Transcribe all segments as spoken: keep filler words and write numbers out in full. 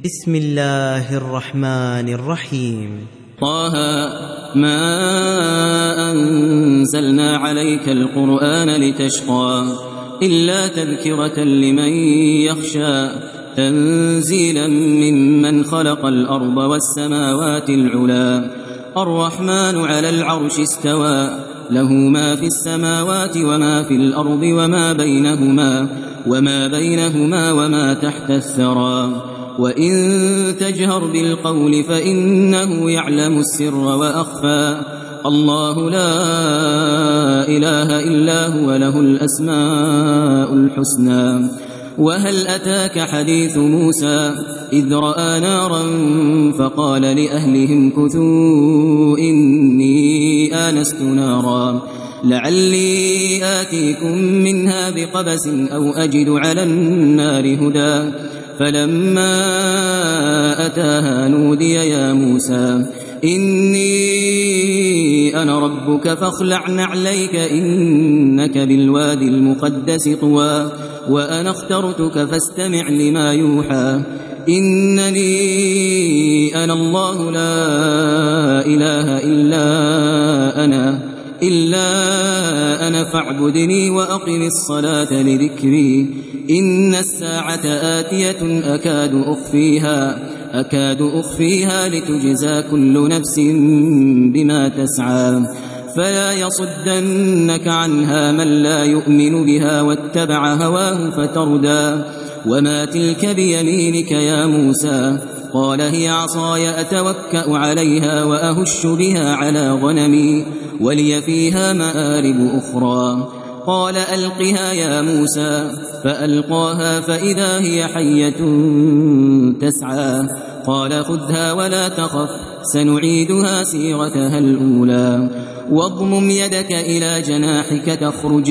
بسم الله الرحمن الرحيم. طه ما أنزلنا عليك القرآن لتشقى إلا تذكرة لمن يخشى تنزيلا ممن خلق الأرض والسماوات العلا الرحمن على العرش استوى له ما في السماوات وما في الأرض وما بينهما وما بينهما وما تحت الثرى وإن تجهر بالقول فإنه يعلم السر وأخفى الله لا إله إلا هو له الأسماء الحسنى. وهل أتاك حديث موسى إذ رأى نارا فقال لأهلهم كثوا إني آنست نارا لعلي آتيكم منها بقبس أو أجد على النار هدى فلما أتاها نودي يا موسى إني أنا ربك فاخلع نعليك إنك بالوادي المقدس طوى وأنا اخترتك فاستمع لما يوحى إنني أنا الله لا إله إلا أنا إلا أنا فاعبدني وأقم الصلاة لذكري إن الساعة آتية أكاد أخفيها أكاد أخفيها لتجزى كل نفس بما تسعى فلا يصدنك عنها من لا يؤمن بها واتبع هواه فتردى وما تلك بيمينك يا موسى قال هي عصاي أتوكأ عليها وأهش بها على غنمي ولي فيها مآرب أخرى قال ألقها يا موسى فألقاها فإذا هي حية تسعى قال خذها ولا تخف سنعيدها سيرتها الأولى واضمم يدك إلى جناحك تخرج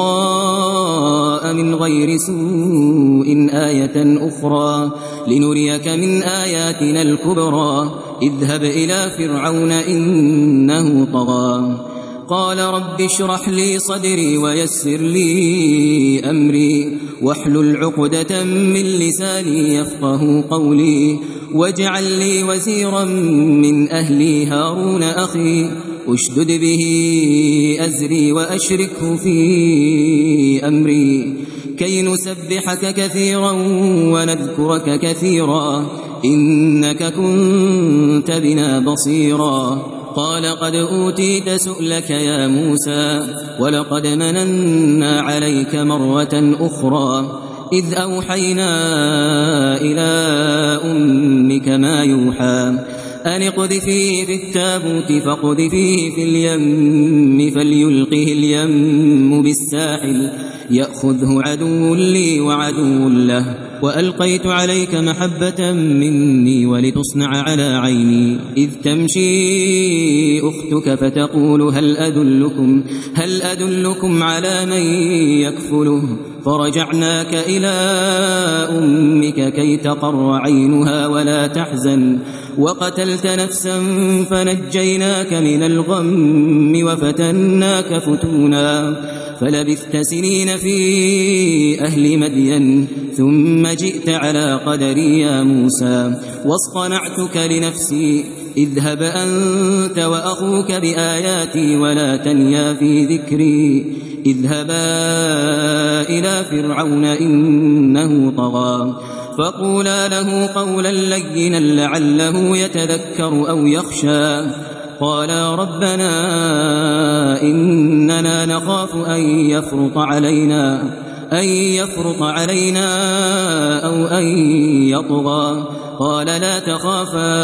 بيضاء من غير سوء آية أخرى لنريك من آياتنا الكبرى اذهب إلى فرعون إنه طغى قال رب اشرح لي صدري ويسر لي أمري واحلل عقدة من لساني يفقه قولي واجعل لي وزيرا من أهلي هارون أخي أشدد به أزري وأشركه في أمري كي نسبحك كثيرا ونذكرك كثيرا إنك كنت بنا بصيرا قال قد أوتيت سؤلك يا موسى ولقد مننا عليك مرة أخرى إذ أوحينا إلى أمك ما يوحى أن اقذفيه في التابوت فاقذفيه في اليم فليلقه اليم بالساحل يأخذه عدو لي وعدو له وألقيت عليك محبة مني ولتصنع على عيني إذ تمشي أختك فتقول هل أدلكم, هل أدلكم على من يكفله فرجعناك إلى أمك كي تقر عينها ولا تحزن وقتلت نفسا فنجيناك من الغم وفتناك فتونا فلبثت سنين في أهل مدين ثم جئت على قدري يا موسى واصطنعتك لنفسي اذهب أنت وأخوك بآياتي ولا تنيا في ذكري اذهبا إلى فرعون إنه طغى فقولا له قولا لينا لعله يتذكر أو يخشى قالا ربنا إننا نخاف أن يفرط علينا أن يفرط علينا أو أن يطغى قال لا تخافا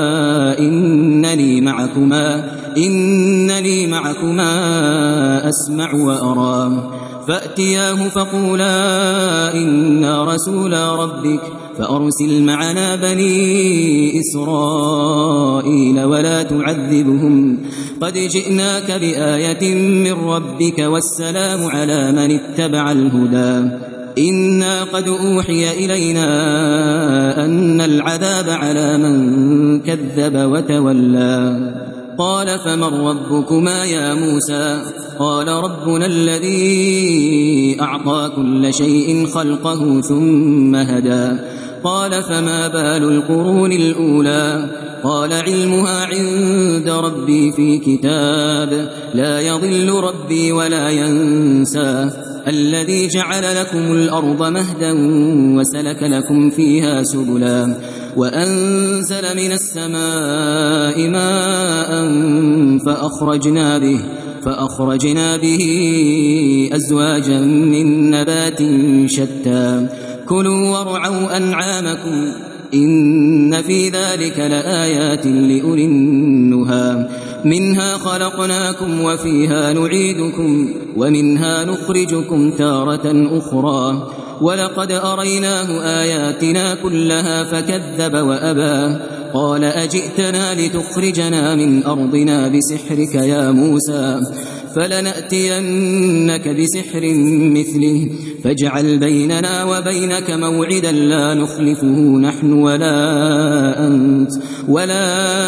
إنني معكما إنني معكما أسمع وأرى فأتياه فقولا إنا رسولا ربك فأرسل معنا بني إسرائيل ولا تعذبهم قد جئناك بآية من ربك والسلام على من اتبع الهدى إنا قد أوحي إلينا أن العذاب على من كذب وتولى قال فمن ربكما يا موسى قال ربنا الذي أعطى كل شيء خلقه ثم هدى قال فما بال القرون الأولى قال علمها عند ربي في كتاب لا يضل ربي ولا ينسى الذي جعل لكم الأرض مهدا وسلك لكم فيها سبلا وأنزل من السماء ماء فأخرجنا به فأخرجنا به أزواجا من نبات شتى كلوا وارعوا أنعامكم إن في ذلك لآيات لأولي النهى منها خلقناكم وفيها نعيدكم ومنها نخرجكم تارة أخرى ولقد أريناه آياتنا كلها فكذب وأبى قال أجئتنا لتخرجنا من أرضنا بسحرك يا موسى فلنأتينك بسحر مثله فاجعل بيننا وبينك موعدا لا نخلفه نحن ولا أنت ولا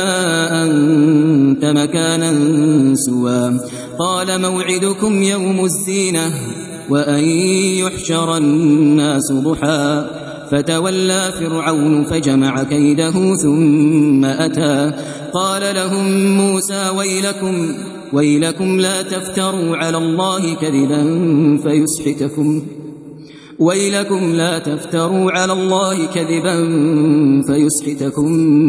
أنت مكانا سوى قال موعدكم يوم الزينة وأن يحشر الناس ضحى فتولى فرعون فجمع كيده ثم أتى قال لهم موسى ويلكم ويلكم لا تفتروا على الله كذبا فيسحتكم ويلكم لا تفتروا على الله كذبا فيسحتكم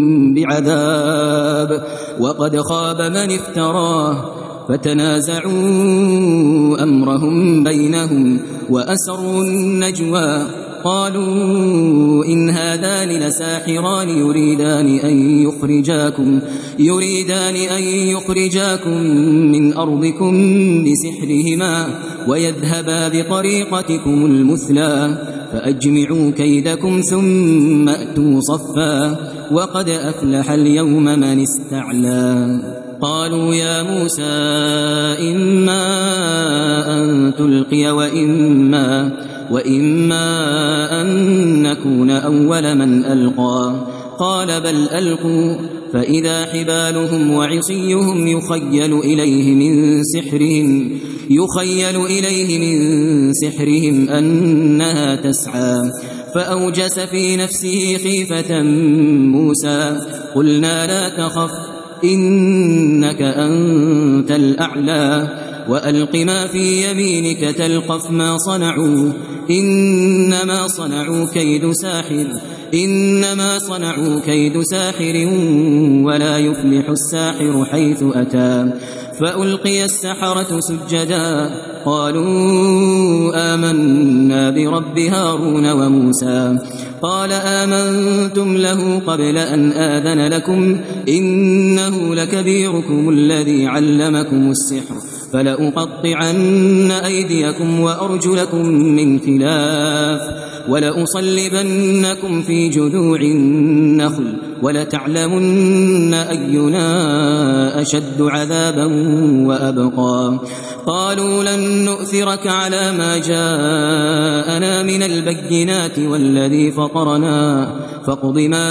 بعذاب وقد خاب من افتراه فتنازعوا أمرهم بينهم وأسروا النجوى قالوا إن هذان لساحران يريدان أن يخرجاكم يريدان أن يخرجاكم من أرضكم بسحرهما ويذهبا بطريقتكم المثلى فأجمعوا كيدكم ثم أتوا صفا وقد أفلح اليوم من استعلى قالوا يا موسى إما أن تلقي وإما وإما أن نكون أول من ألقى قال بل ألقوا فإذا حبالهم وعصيهم يخيل إليه من سحرهم يخيل إليه من سحرهم أنها تسعى فأوجس في نفسه خيفة موسى قلنا لا تخف إنك أنت الأعلى وألق ما في يمينك تلقف ما صنعوا إنما صنعوا كيد ساحر إنما صنعوا كيد ساحر ولا يفلح الساحر حيث أتى فألقي السحرة سجدا قالوا آمنا برب هارون وموسى قال آمنتم له قبل أن آذن لكم إنه لكبيركم الذي علمكم السحر فلأقطعن أيديكم وأرجلكم من خلاف ولأصلبنكم في جذوع النخل ولتعلمن أينا أشد عذابا وأبقى قالوا لن نؤثرك على ما جاءنا من البينات والذي فطرنا فاقض ما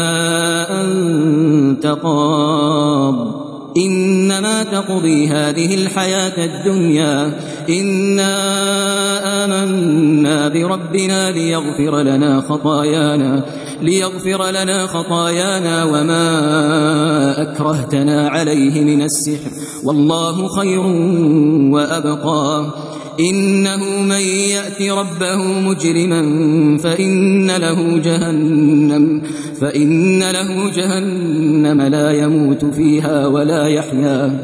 أنت قاض إنما تقضي هذه الحياة الدنيا إنا آمنا بربنا ليغفر لنا خطايانا ليغفر لنا خطايانا وما أكرهتنا عليه من السحر والله خير وأبقى إنه من يأت ربه مجرما فإن له جهنم فإن له جهنم لا يموت فيها ولا يحيا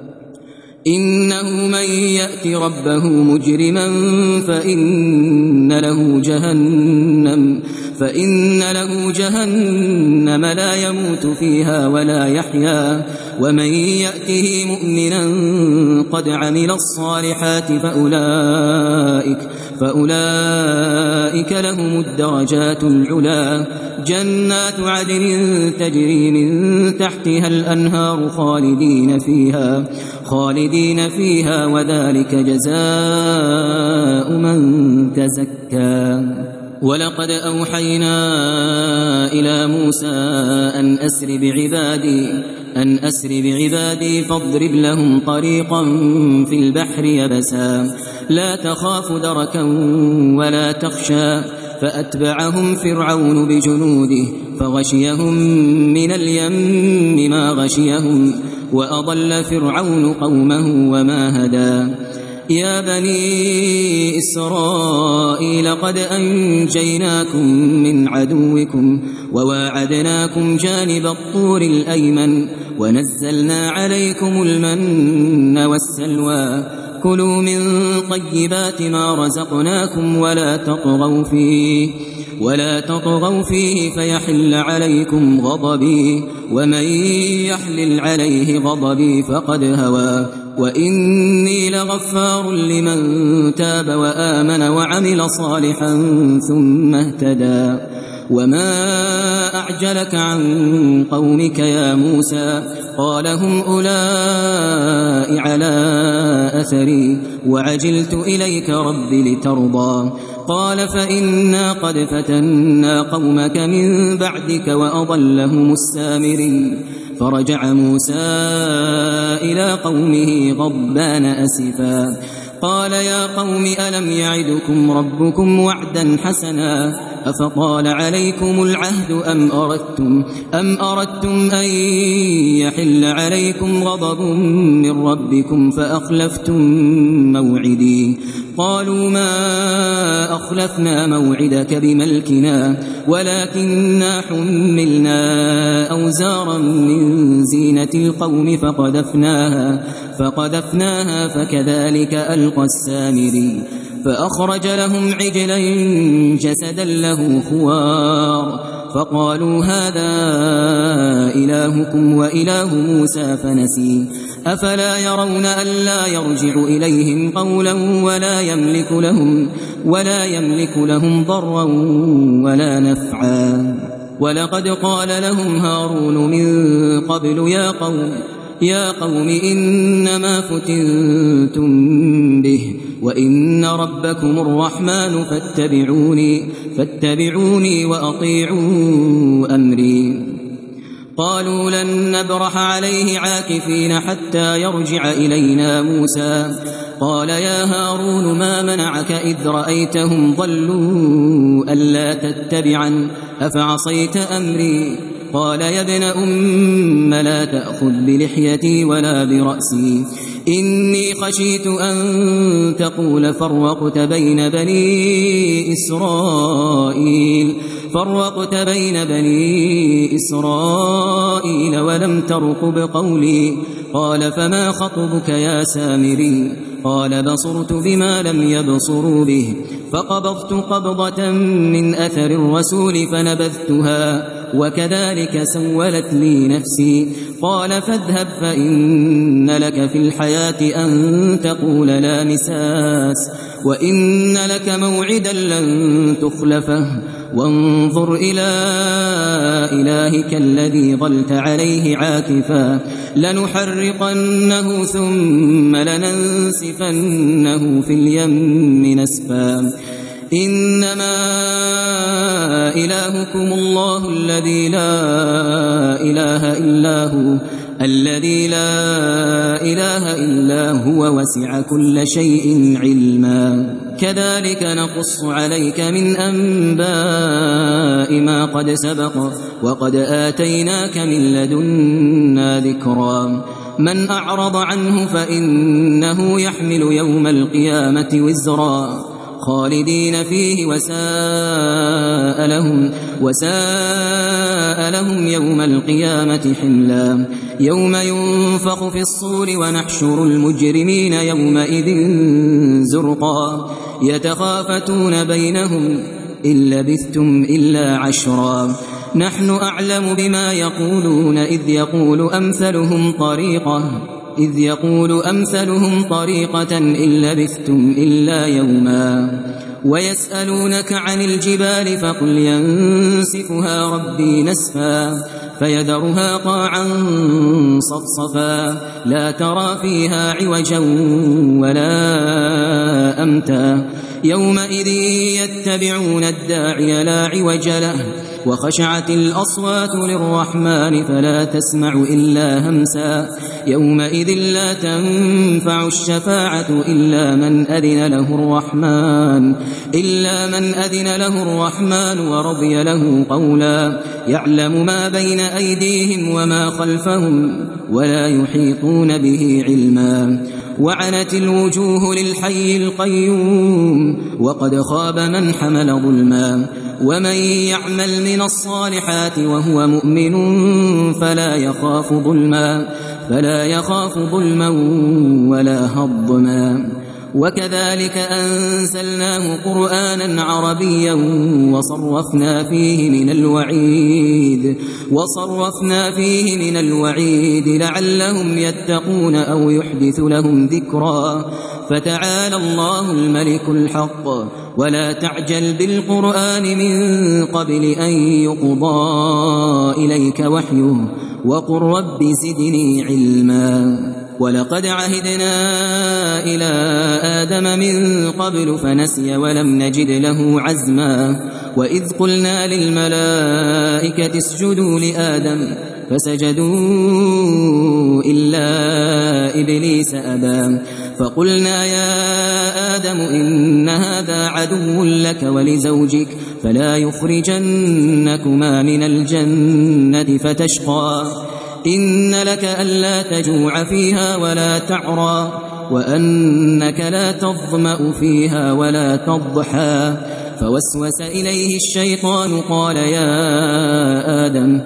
إنه من يأت ربه مجرما فإن له جهنم فإن له جهنم لا يموت فيها ولا يحيا ومن يأته مؤمنا قد عمل الصالحات فأولئك فأولئك لهم الدرجات العلا جنات عدن تجري من تحتها الأنهار خالدين فيها خالدين فيها وذلك جزاء من تزكى ولقد أوحينا إلى موسى أن أسر بعبادي أن أسر بعبادي فاضرب لهم طريقا في البحر يبسا لا تخاف دركا ولا تخشى فأتبعهم فرعون بجنوده فغشيهم من اليم ما غشيهم وأضل فرعون قومه وما هدى يا بني إسرائيل قد أنجيناكم من عدوكم وواعدناكم جانب الطور الأيمن ونزلنا عليكم المن والسلوى كلوا من طيبات ما رزقناكم ولا تطغوا فيه ولا تطغوا فيه فيحل عليكم غضبي ومن يحلل عليه غضبي فقد هوى وإني لغفار لمن تاب وآمن وعمل صالحا ثم اهتدى وما أعجلك عن قومك يا موسى قال هم أولئك على أثري وعجلت إليك رب لترضى قال فإنا قد فتنا قومك من بعدك وأضلهم السامري فرجع موسى إلى قومه غضبان أسفا قال يا قوم ألم يعدكم ربكم وعدا حسنا أفطال عليكم العهد أم أردتم, أم أردتم أن يحل عليكم غضب من ربكم فأخلفتم موعدي قالوا ما أخلفنا موعدك بملكنا ولكننا حملنا أوزارا من زينة القوم فقذفناها, فقذفناها فكذلك ألقى السامري فأخرج لهم عجلا جسدا له خوار فقالوا هذا إلهكم وإله موسى فنسي أفلا يرون ألا يرجع إليهم قولا ولا يملك لهم, ولا يملك لهم ضرا ولا نفعا ولقد قال لهم هارون من قبل يا قوم يا قوم إنما فتنتم به وإن ربكم الرحمن فاتبعوني, فاتبعوني وأطيعوا أمري قالوا لن نبرح عليه عاكفين حتى يرجع إلينا موسى قال يا هارون ما منعك إذ رأيتهم ضلوا ألا تتبعا أفعصيت أمري قال يا ابن أم لا تأخذ بلحيتي ولا برأسي إني خشيت أن تقول فرقت بين بني إسرائيل فرقت بين بني إسرائيل ولم ترقب قولي قال فما خطبك يا سامري قال بصرت بما لم يبصروا به فقبضت قبضة من أثر الرسول فنبذتها وكذلك سولت لي نفسي قال فاذهب فإن لك في الحياة أن تقول لا مساس وإن لك موعدا لن تخلفه وانظر إلى إلهك الذي ظلت عليه عاكفا لنحرقنه ثم لننسفنه في اليم نسفا إنما إلهكم الله الذي لا إله إلا هو الذي لا إله إلا هو وسع كل شيء علما كذلك نقص عليك من أنباء ما قد سبق وقد آتيناك من لدنا ذكرا من أعرض عنه فإنه يحمل يوم القيامة وزرا خالدين فيه وساء لهم, وساء لهم يوم القيامة حملا يوم ينفخ في الصور ونحشر المجرمين يومئذ زرقا يتخافتون بينهم إن لبثتم إلا عشرا نحن أعلم بما يقولون إذ يقول أمثلهم طريقة إذ يقول أمثلهم طريقة إن لبثتم إلا يوما ويسألونك عن الجبال فقل ينسفها ربي نسفا فيذرها قاعا صفصفا لا ترى فيها عوجا ولا أمتا يومئذ يتبعون الداعي لا عوج له وخشعت الأصوات للرحمن فلا تسمع إلا همسا يومئذ لا تنفع الشفاعة إلا من أذن له الرحمن إلا من أذن له الرحمن ورضي له قولا يعلم ما بين أيديهم وما خلفهم ولا يحيطون به علما وعنت الوجوه للحي القيوم وقد خاب من حمل ظلما ومن يعمل من الصالحات وهو مؤمن فلا يخاف ظلما فلا يخاف ظلما ولا هضما وكذلك أنزلناه قرآنا عربيا وصرفنا فيه من الوعيد وصرفنا فيه من الوعيد لعلهم يتقون أو يحدث لهم ذكرا فتعالى الله الملك الحق ولا تعجل بالقرآن من قبل أن يقضى إليك وحيه وقل رب زدني علما ولقد عهدنا إلى آدم من قبل فنسي ولم نجد له عزما وإذ قلنا للملائكة اسجدوا لآدم فسجدوا إلا إبليس أبى فقلنا يا آدم إن هذا عدو لك ولزوجك فلا يخرجنكما من الجنة فتشقى إن لك ألا تجوع فيها ولا تعرى وأنك لا تظمأ فيها ولا تضحى فوسوس إليه الشيطان قال يا آدم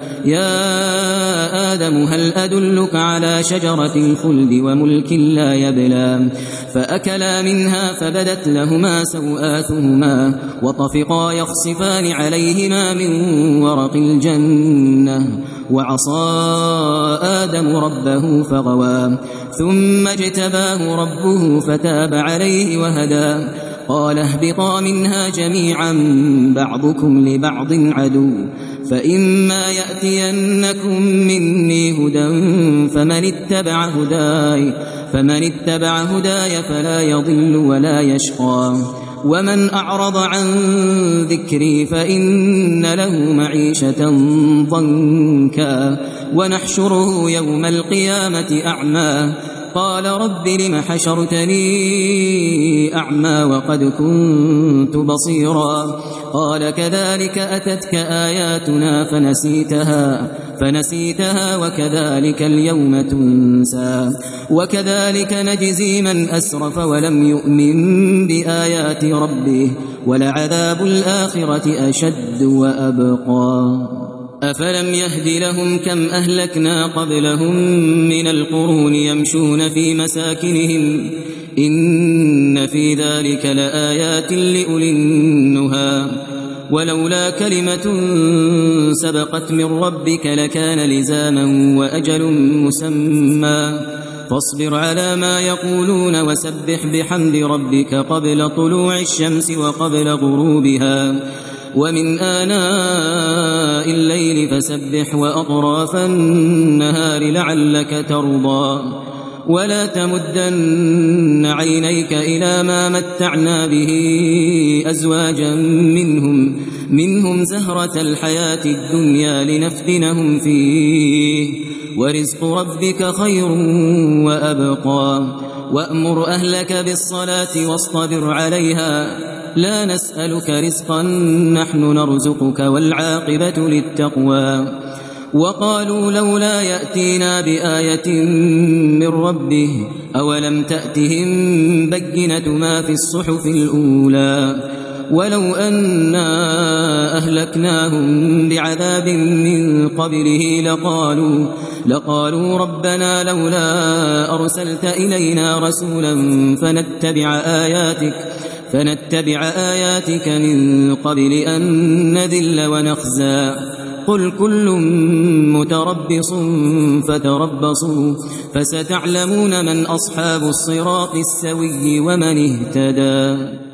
يا آدم هل أدلك على شجرة الخلد وملك لا يبلى فأكلا منها فبدت لهما سوآتهما وطفقا يخصفان عليهما من ورق الجنة وعصى آدم ربه فغوى ثم اجتباه ربه فتاب عليه وهدى قال اهبطا منها جميعا بعضكم لبعض عدو فإما يأتينكم مني هدى فمن اتبع هداي فمن اتبع هداي فلا يضل ولا يشقى ومن أعرض عن ذكري فإن له معيشة ضنكا ونحشره يوم القيامة أعمى قال رب لم حشرتني أعمى وقد كنت بصيرا قال كذلك أتتك آياتنا فنسيتها فنسيتها وكذلك اليوم تنسى وكذلك نجزي من أسرف ولم يؤمن بآيات ربه ولعذاب الآخرة أشد وأبقى أفلم يهد لهم كم أهلكنا قبلهم من القرون يمشون في مساكنهم إن في ذلك لآيات لأولي النهى ولولا كلمة سبقت من ربك لكان لزاما وأجل مسمى فاصبر على ما يقولون وسبح بحمد ربك قبل طلوع الشمس وقبل غروبها ومن آناء الليل فسبح وأطراف النهار لعلك ترضى ولا تمدن عينيك إلى ما متعنا به أزواجا منهم منهم زهرة الحياة الدنيا لنفتنهم فيه ورزق ربك خير وأبقى وأمر أهلك بالصلاة واصطبر عليها لا نسألك رزقا نحن نرزقك والعاقبة للتقوى وقالوا لولا يأتينا بآية من ربه أولم تأتهم بينة ما في الصحف الأولى ولو أنا أهلكناهم بعذاب من قبله لقالوا لقالوا ربنا لولا أرسلت إلينا رسولا فنتبع آياتك فنتبع آياتك من قبل أن نذل ونخزى قل كل متربص فتربصوا فستعلمون من أصحاب الصراط السوي ومن اهتدى.